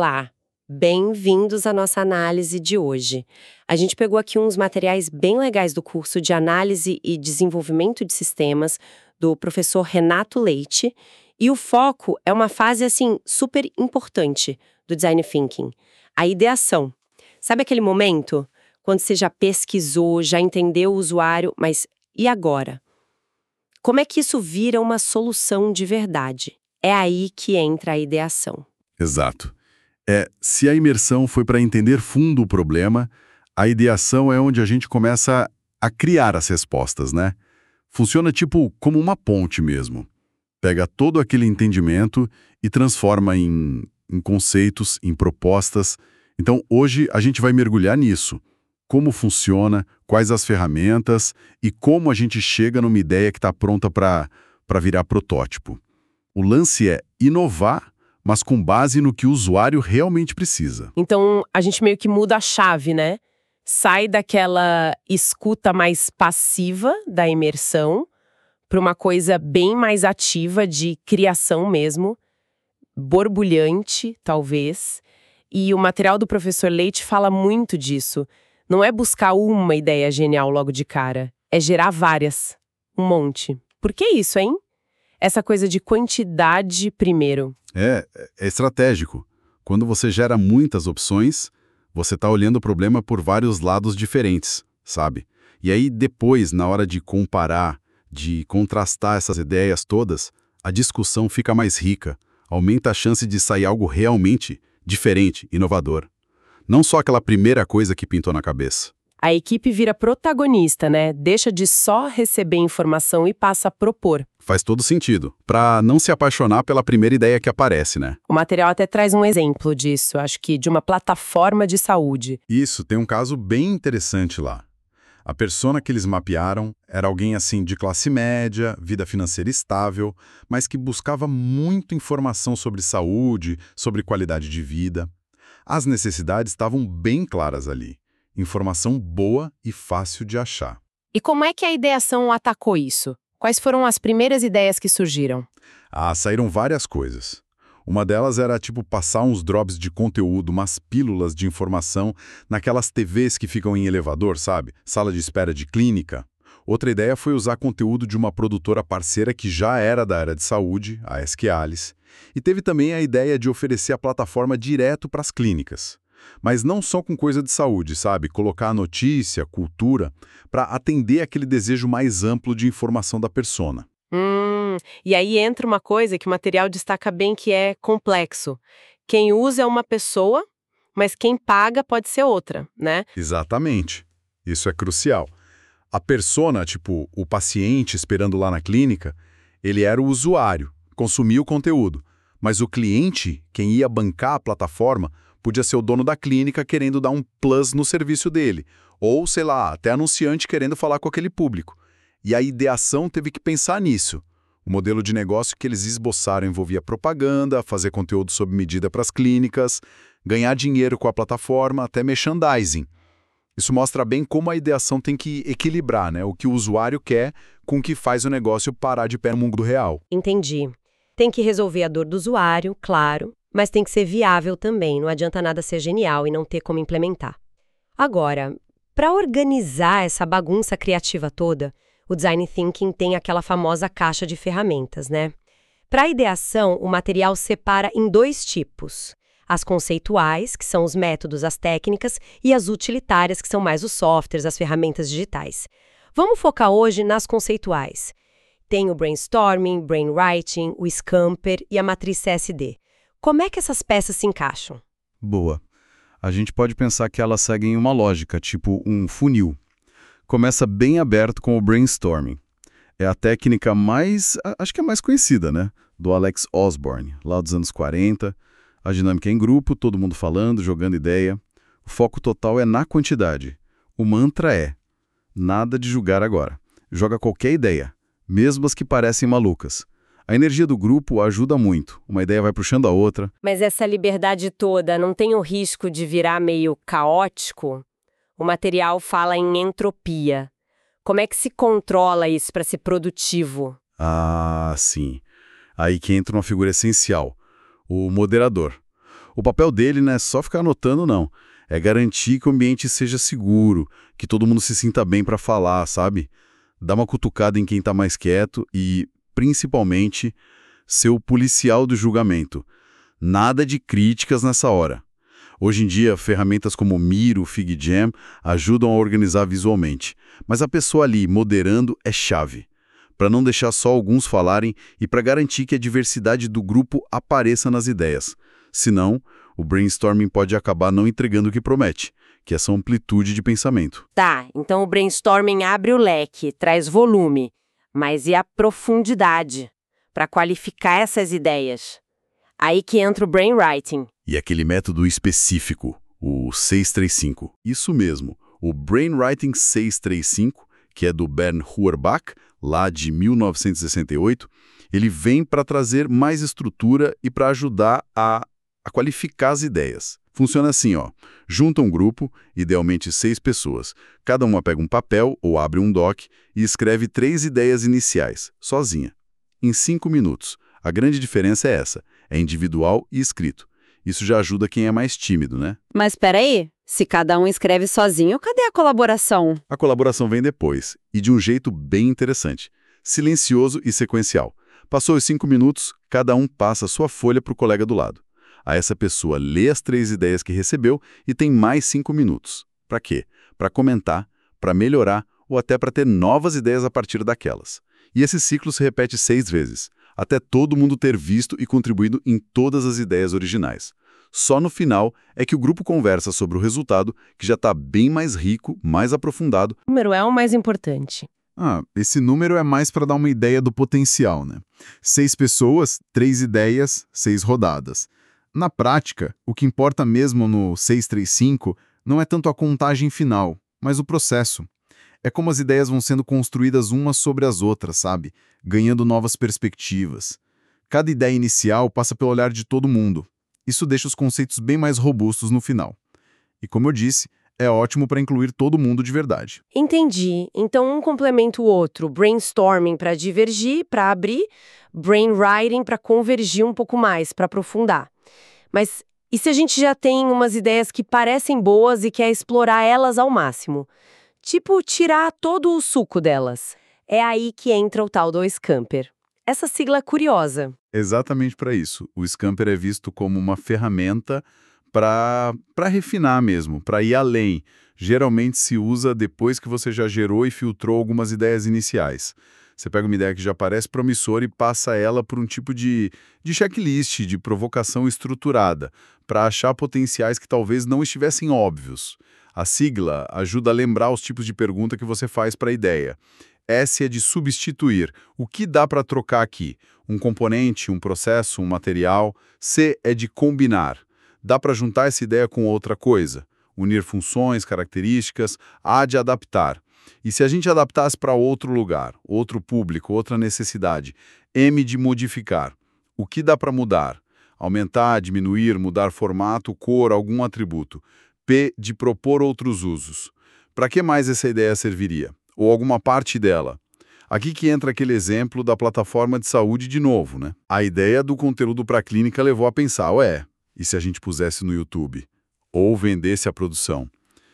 Olá, bem-vindos à nossa análise de hoje. A gente pegou aqui uns materiais bem legais do curso de Análise e Desenvolvimento de Sistemas do professor Renato Leite, e o foco é uma fase, assim, super importante do Design Thinking, a ideação. Sabe aquele momento quando você já pesquisou, já entendeu o usuário, mas e agora? Como é que isso vira uma solução de verdade? É aí que entra a ideação. Exato. Se a imersão foi para entender fundo o problema, a ideação é onde a gente começa a criar as respostas, né? Funciona tipo como uma ponte mesmo. Pega todo aquele entendimento e transforma em conceitos, em propostas. Então, hoje a gente vai mergulhar nisso. Como funciona, quais as ferramentas e como a gente chega numa ideia que está pronta para virar protótipo. O lance é inovar, mas com base no que o usuário realmente precisa. Então, a gente meio que muda a chave, né? Sai daquela escuta mais passiva da imersão para uma coisa bem mais ativa de criação mesmo, borbulhante, talvez. E o material do professor Leite fala muito disso. Não é buscar uma ideia genial logo de cara, é gerar várias, um monte. Por que isso, hein? Essa coisa de quantidade primeiro. É estratégico. Quando você gera muitas opções, você está olhando o problema por vários lados diferentes, sabe? E aí depois, na hora de comparar, de contrastar essas ideias todas, a discussão fica mais rica, aumenta a chance de sair algo realmente diferente, inovador. Não só aquela primeira coisa que pintou na cabeça. A equipe vira protagonista, né? Deixa de só receber informação e passa a propor. Faz todo sentido, para não se apaixonar pela primeira ideia que aparece, né? O material até traz um exemplo disso, acho que de uma plataforma de saúde. Isso, tem um caso bem interessante lá. A persona que eles mapearam era alguém assim de classe média, vida financeira estável, mas que buscava muita informação sobre saúde, sobre qualidade de vida. As necessidades estavam bem claras ali. Informação boa e fácil de achar. E como é que a ideação atacou isso? Quais foram as primeiras ideias que surgiram? Saíram várias coisas. Uma delas era, tipo, passar uns drops de conteúdo, umas pílulas de informação naquelas TVs que ficam em elevador, sabe? Sala de espera de clínica. Outra ideia foi usar conteúdo de uma produtora parceira que já era da área de saúde, a SQAlice. E teve também a ideia de oferecer a plataforma direto para as clínicas. Mas não só com coisa de saúde, sabe? Colocar a notícia, cultura, para atender aquele desejo mais amplo de informação da persona. E aí entra uma coisa que o material destaca bem que é complexo. Quem usa é uma pessoa, mas quem paga pode ser outra, né? Exatamente. Isso é crucial. A persona, tipo, o paciente esperando lá na clínica, ele era o usuário, consumia o conteúdo. Mas o cliente, quem ia bancar a plataforma, podia ser o dono da clínica querendo dar um plus no serviço dele. Ou, sei lá, até anunciante querendo falar com aquele público. E a ideação teve que pensar nisso. O modelo de negócio que eles esboçaram envolvia propaganda, fazer conteúdo sob medida para as clínicas, ganhar dinheiro com a plataforma, até merchandising. Isso mostra bem como a ideação tem que equilibrar, né, o que o usuário quer com o que faz o negócio parar de pé no mundo real. Entendi. Tem que resolver a dor do usuário, claro, mas tem que ser viável também, não adianta nada ser genial e não ter como implementar. Agora, para organizar essa bagunça criativa toda, o Design Thinking tem aquela famosa caixa de ferramentas, né? Para a ideação, o material separa em dois tipos. As conceituais, que são os métodos, as técnicas, e as utilitárias, que são mais os softwares, as ferramentas digitais. Vamos focar hoje nas conceituais. Tem o brainstorming, brainwriting, o Scamper e a matriz CSD. Como é que essas peças se encaixam? Boa. A gente pode pensar que elas seguem uma lógica, tipo um funil. Começa bem aberto com o brainstorming. É a técnica acho que é mais conhecida, né? Do Alex Osborne, lá dos anos 40. A dinâmica é em grupo, todo mundo falando, jogando ideia. O foco total é na quantidade. O mantra é: nada de julgar agora. Joga qualquer ideia, mesmo as que parecem malucas. A energia do grupo ajuda muito. Uma ideia vai puxando a outra. Mas essa liberdade toda não tem o risco de virar meio caótico? O material fala em entropia. Como é que se controla isso para ser produtivo? Sim. Aí que entra uma figura essencial, o moderador. O papel dele não é só ficar anotando, não. É garantir que o ambiente seja seguro, que todo mundo se sinta bem para falar, sabe? Dar uma cutucada em quem está mais quieto e, principalmente, ser o policial do julgamento. Nada de críticas nessa hora. Hoje em dia, ferramentas como Miro, FigJam ajudam a organizar visualmente, mas a pessoa ali moderando é chave, para não deixar só alguns falarem e para garantir que a diversidade do grupo apareça nas ideias. Senão, o brainstorming pode acabar não entregando o que promete, que é essa amplitude de pensamento. Tá, então o brainstorming abre o leque, traz volume, mas e a profundidade para qualificar essas ideias? Aí que entra o brainwriting. E aquele método específico, o 635. Isso mesmo, o Brainwriting 635, que é do Bern Huerbach, lá de 1968, ele vem para trazer mais estrutura e para ajudar a qualificar as ideias. Funciona assim, ó. Junta um grupo, idealmente 6 pessoas. Cada uma pega um papel ou abre um doc e escreve 3 ideias iniciais, sozinha, em 5 minutos. A grande diferença é essa, é individual e escrito. Isso já ajuda quem é mais tímido, né? Mas espera aí, se cada um escreve sozinho, cadê a colaboração? A colaboração vem depois, e de um jeito bem interessante. Silencioso e sequencial. Passou os 5 minutos, cada um passa a sua folha para o colega do lado. Aí essa pessoa lê as 3 ideias que recebeu e tem mais 5 minutos. Para quê? Para comentar, para melhorar ou até para ter novas ideias a partir daquelas. E esse ciclo se repete 6 vezes, até todo mundo ter visto e contribuído em todas as ideias originais. Só no final é que o grupo conversa sobre o resultado, que já está bem mais rico, mais aprofundado. O número é o mais importante. Esse número é mais para dar uma ideia do potencial, né? 6 pessoas, 3 ideias, 6 rodadas. Na prática, o que importa mesmo no 635 não é tanto a contagem final, mas o processo. É como as ideias vão sendo construídas umas sobre as outras, sabe? Ganhando novas perspectivas. Cada ideia inicial passa pelo olhar de todo mundo. Isso deixa os conceitos bem mais robustos no final. E como eu disse, é ótimo para incluir todo mundo de verdade. Entendi. Então um complementa o outro. Brainstorming para divergir, para abrir, brainwriting para convergir um pouco mais, para aprofundar. Mas e se a gente já tem umas ideias que parecem boas e quer explorar elas ao máximo? Tipo, tirar todo o suco delas. É aí que entra o tal do Scamper. Essa sigla é curiosa. Exatamente para isso. O Scamper é visto como uma ferramenta para refinar mesmo, para ir além. Geralmente se usa depois que você já gerou e filtrou algumas ideias iniciais. Você pega uma ideia que já parece promissora e passa ela por um tipo de checklist, de provocação estruturada, para achar potenciais que talvez não estivessem óbvios. A sigla ajuda a lembrar os tipos de pergunta que você faz para a ideia. S é de substituir. O que dá para trocar aqui? Um componente, um processo, um material. C é de combinar. Dá para juntar essa ideia com outra coisa? Unir funções, características. A de adaptar. E se a gente adaptasse para outro lugar, outro público, outra necessidade? M de modificar. O que dá para mudar? Aumentar, diminuir, mudar formato, cor, algum atributo. P de propor outros usos. Para que mais essa ideia serviria? Ou alguma parte dela? Aqui que entra aquele exemplo da plataforma de saúde de novo, né? A ideia do conteúdo para a clínica levou a pensar, e se a gente pusesse no YouTube? Ou vendesse a produção?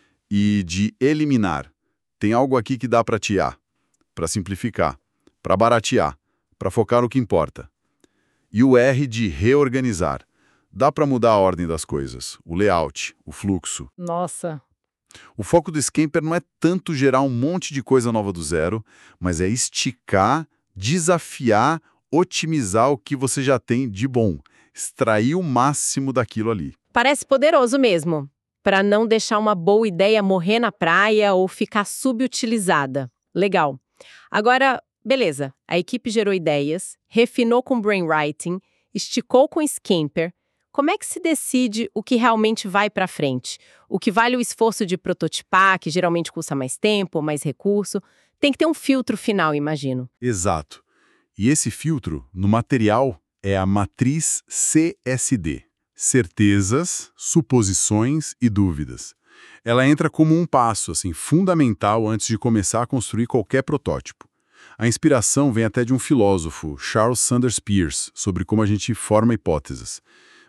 E de eliminar. Tem algo aqui que dá para tirar, para simplificar, para baratear, para focar no que importa. E o R de reorganizar. Dá para mudar a ordem das coisas, o layout, o fluxo. Nossa. O foco do Scamper não é tanto gerar um monte de coisa nova do zero, mas é esticar, desafiar, otimizar o que você já tem de bom. Extrair o máximo daquilo ali. Parece poderoso mesmo, para não deixar uma boa ideia morrer na praia ou ficar subutilizada. Legal. Agora, beleza, a equipe gerou ideias, refinou com brainwriting, esticou com Scamper. Como é que se decide o que realmente vai para frente? O que vale o esforço de prototipar, que geralmente custa mais tempo, mais recurso? Tem que ter um filtro final, imagino. Exato. E esse filtro, no material, é a matriz CSD. Certezas, suposições e dúvidas. Ela entra como um passo fundamental antes de começar a construir qualquer protótipo. A inspiração vem até de um filósofo, Charles Sanders Peirce, sobre como a gente forma hipóteses.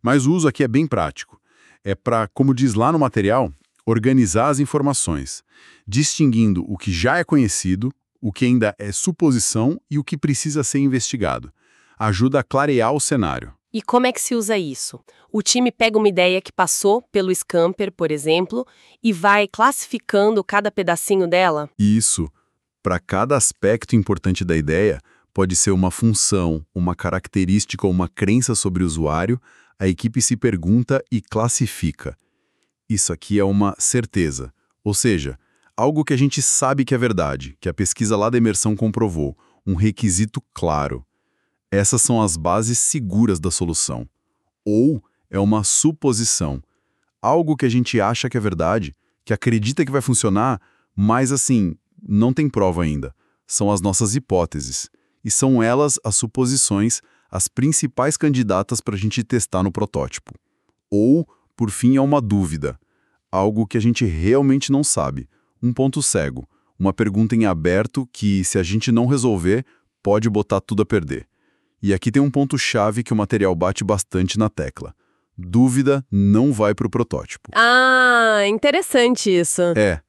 Mas o uso aqui é bem prático. É para, como diz lá no material, organizar as informações, distinguindo o que já é conhecido, o que ainda é suposição e o que precisa ser investigado. Ajuda a clarear o cenário. E como é que se usa isso? O time pega uma ideia que passou pelo Scamper, por exemplo, e vai classificando cada pedacinho dela? Isso, para cada aspecto importante da ideia, pode ser uma função, uma característica ou uma crença sobre o usuário, a equipe se pergunta e classifica. Isso aqui é uma certeza, ou seja, algo que a gente sabe que é verdade, que a pesquisa lá da imersão comprovou, um requisito claro. Essas são as bases seguras da solução. Ou é uma suposição, algo que a gente acha que é verdade, que acredita que vai funcionar, mas assim, não tem prova ainda. São as nossas hipóteses. E são elas as suposições, as principais candidatas para a gente testar no protótipo. Ou, por fim, é uma dúvida, algo que a gente realmente não sabe, um ponto cego, uma pergunta em aberto que, se a gente não resolver, pode botar tudo a perder. E aqui tem um ponto-chave que o material bate bastante na tecla. Dúvida não vai para o protótipo. Ah, interessante isso.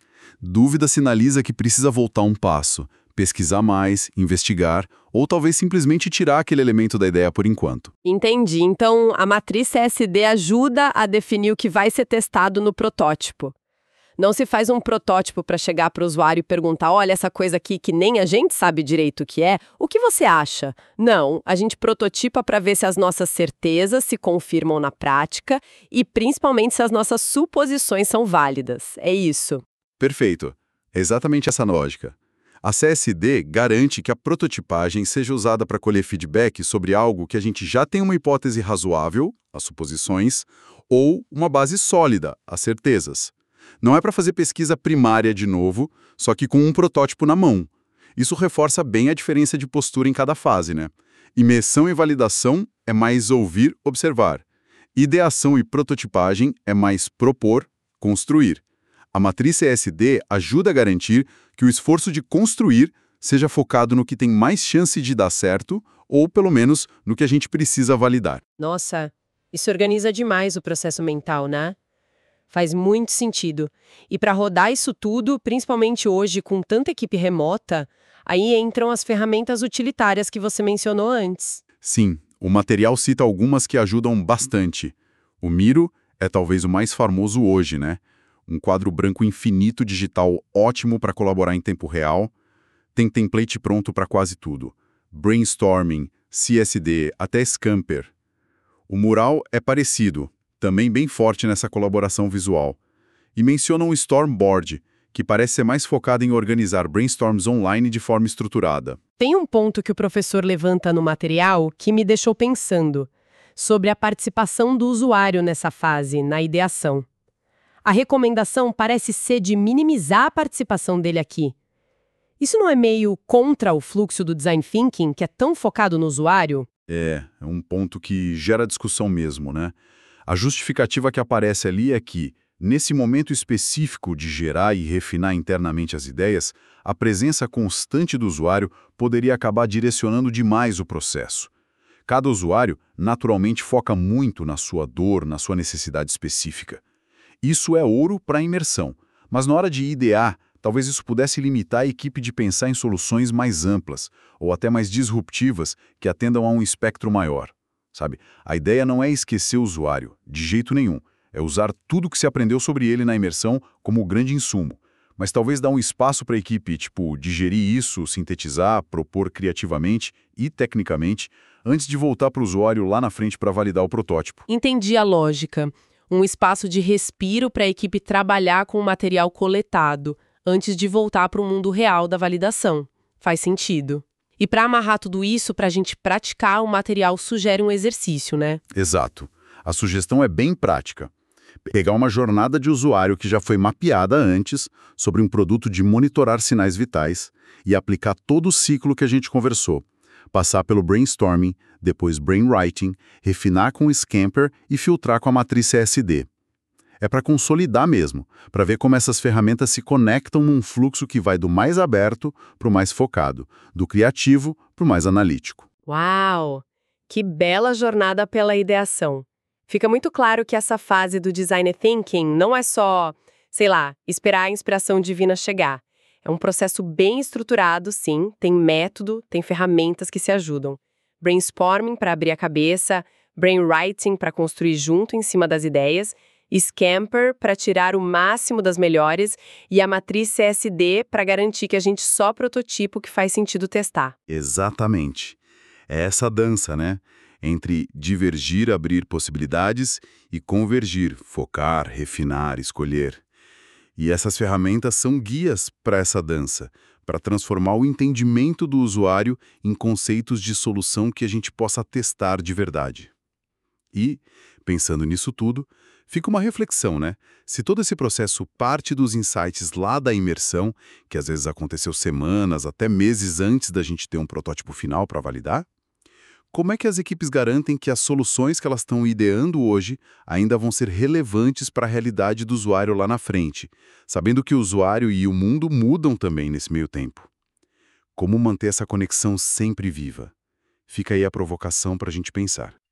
Dúvida sinaliza que precisa voltar um passo, pesquisar mais, investigar, ou talvez simplesmente tirar aquele elemento da ideia por enquanto. Entendi. Então, a matriz CSD ajuda a definir o que vai ser testado no protótipo. Não se faz um protótipo para chegar para o usuário e perguntar, olha, essa coisa aqui que nem a gente sabe direito o que é, o que você acha? Não, a gente prototipa para ver se as nossas certezas se confirmam na prática e principalmente se as nossas suposições são válidas. É isso. Perfeito. É exatamente essa lógica. A CSD garante que a prototipagem seja usada para colher feedback sobre algo que a gente já tem uma hipótese razoável, as suposições, ou uma base sólida, as certezas. Não é para fazer pesquisa primária de novo, só que com um protótipo na mão. Isso reforça bem a diferença de postura em cada fase, né? Imersão e validação é mais ouvir, observar. Ideação e prototipagem é mais propor, construir. A matriz CSD ajuda a garantir que o esforço de construir seja focado no que tem mais chance de dar certo, ou pelo menos no que a gente precisa validar. Nossa, isso organiza demais o processo mental, né? Faz muito sentido. E para rodar isso tudo, principalmente hoje com tanta equipe remota, aí entram as ferramentas utilitárias que você mencionou antes. Sim, o material cita algumas que ajudam bastante. O Miro é talvez o mais famoso hoje, né? Um quadro branco infinito digital ótimo para colaborar em tempo real. Tem template pronto para quase tudo. Brainstorming, CSD, até Scamper. O Mural é parecido, também bem forte nessa colaboração visual. E menciona um Stormboard, que parece ser mais focado em organizar brainstorms online de forma estruturada. Tem um ponto que o professor levanta no material que me deixou pensando, sobre a participação do usuário nessa fase, na ideação. A recomendação parece ser de minimizar a participação dele aqui. Isso não é meio contra o fluxo do design thinking, que é tão focado no usuário? É um ponto que gera discussão mesmo, né? A justificativa que aparece ali é que, nesse momento específico de gerar e refinar internamente as ideias, a presença constante do usuário poderia acabar direcionando demais o processo. Cada usuário, naturalmente, foca muito na sua dor, na sua necessidade específica. Isso é ouro para a imersão, mas na hora de idear, talvez isso pudesse limitar a equipe de pensar em soluções mais amplas, ou até mais disruptivas, que atendam a um espectro maior. Sabe? A ideia não é esquecer o usuário, de jeito nenhum. É usar tudo que se aprendeu sobre ele na imersão como grande insumo. Mas talvez dar um espaço para a equipe, digerir isso, sintetizar, propor criativamente e tecnicamente, antes de voltar para o usuário lá na frente para validar o protótipo. Entendi a lógica. Um espaço de respiro para a equipe trabalhar com o material coletado, antes de voltar para o mundo real da validação. Faz sentido. E para amarrar tudo isso, para a gente praticar, o material sugere um exercício, né? Exato. A sugestão é bem prática. Pegar uma jornada de usuário que já foi mapeada antes sobre um produto de monitorar sinais vitais e aplicar todo o ciclo que a gente conversou. Passar pelo brainstorming, depois brainwriting, refinar com o Scamper e filtrar com a matriz CSD. É para consolidar mesmo, para ver como essas ferramentas se conectam num fluxo que vai do mais aberto para o mais focado, do criativo para o mais analítico. Uau! Que bela jornada pela ideação. Fica muito claro que essa fase do design thinking não é só, sei lá, esperar a inspiração divina chegar. É um processo bem estruturado, sim, tem método, tem ferramentas que se ajudam. Brainstorming para abrir a cabeça, brainwriting para construir junto em cima das ideias, Scamper para tirar o máximo das melhores e a matriz CSD para garantir que a gente só prototipa o que faz sentido testar. Exatamente. É essa dança, né? Entre divergir, abrir possibilidades e convergir, focar, refinar, escolher. E essas ferramentas são guias para essa dança, para transformar o entendimento do usuário em conceitos de solução que a gente possa testar de verdade. E, pensando nisso tudo, fica uma reflexão, né? Se todo esse processo parte dos insights lá da imersão, que às vezes aconteceu semanas, até meses antes da gente ter um protótipo final para validar, como é que as equipes garantem que as soluções que elas estão ideando hoje ainda vão ser relevantes para a realidade do usuário lá na frente, sabendo que o usuário e o mundo mudam também nesse meio tempo? Como manter essa conexão sempre viva? Fica aí a provocação para a gente pensar.